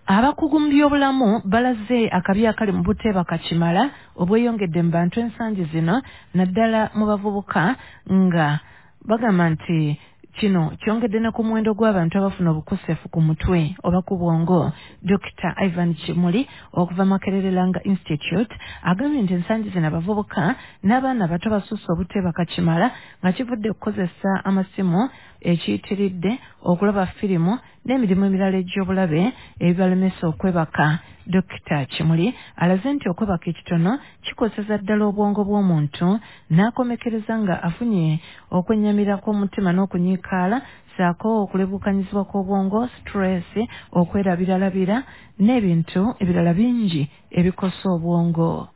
Abakugu mu byobulamu balaze akabi akali mu Buteeba Kimala obweyongedde mu bantu ensangi zino naddala mu bavubuka nga bagamba nti kino kyongedde ne ku muwendo gw'abantu abafuna obukusefu ku mutwe oba ku bwongo. Dr. Ivan Kimuli okuva Makerere Langa Institute agambye nti ensangi zino abavubuka n'abaana bato basusse Obuteeba Kimala nga kivudde okukozesa amasimu ekiyitiridde okulaba firimu n'emirimu emirala egy'obulabe ebibalemesa okwebaka. Dr. Kimuli alaze nti okwebaka ekitono kikoseza ddala obwongo bw'omuntu n'akomekereza nga afunye okwennyamira kw'omutima n'okunyiikaala saako okulebuukanyizibwa kw'obwongo, stress, okwerabiralabira n'ebintu ebirala bingi ebikosa obwongo.